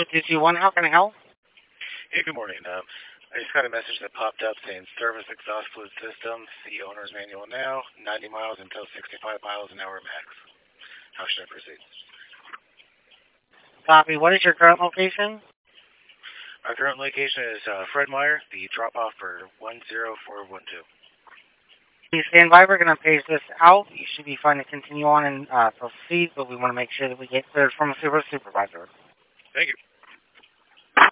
221, how can I help? Hey, good morning. I just got a message that popped up saying service exhaust fluid system, see owner's manual now, 90 miles until 65 miles an hour max. How should I proceed? Copy. What is your current location? Our current location is Fred Meyer, the drop off for 10412. Please stand by. We're going to page this out. You should be fine to continue on and proceed, but we want to make sure that we get cleared from a supervisor. Thank you.